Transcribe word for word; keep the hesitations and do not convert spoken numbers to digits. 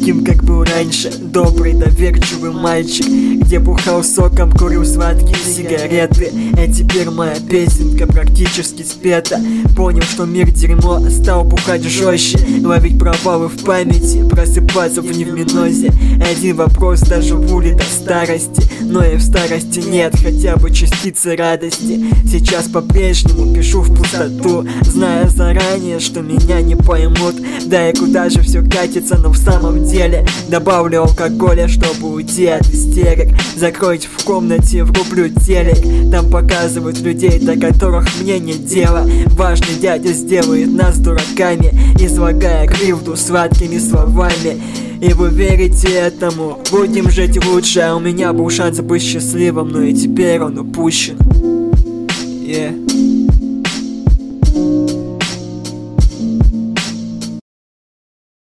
таким, как был раньше. Добрый, доверчивый мальчик, где бухал соком, курил сладкие сигареты. А теперь моя песенка практически спета. Понял, что мир дерьмо, стал бухать жестче, ловить провалы в памяти, просыпаться в невминозе. Один вопрос доживу до старости, но и в старости нет хотя бы частицы радости. Сейчас по-прежнему пишу в пустоту, зная заранее, что меня не поймут. Да и куда же все катится, но в самом деле добавлю алкоголя, чтобы уйти от истерик. Закройте в комнате, врублю телек, там показывают людей, до которых мне нет дела. Важный дядя сделает нас дураками, излагая кривду сладкими словами. И вы верите этому? Будем жить лучше, а у меня был шанс быть счастливым, но и теперь он упущен. Yeah.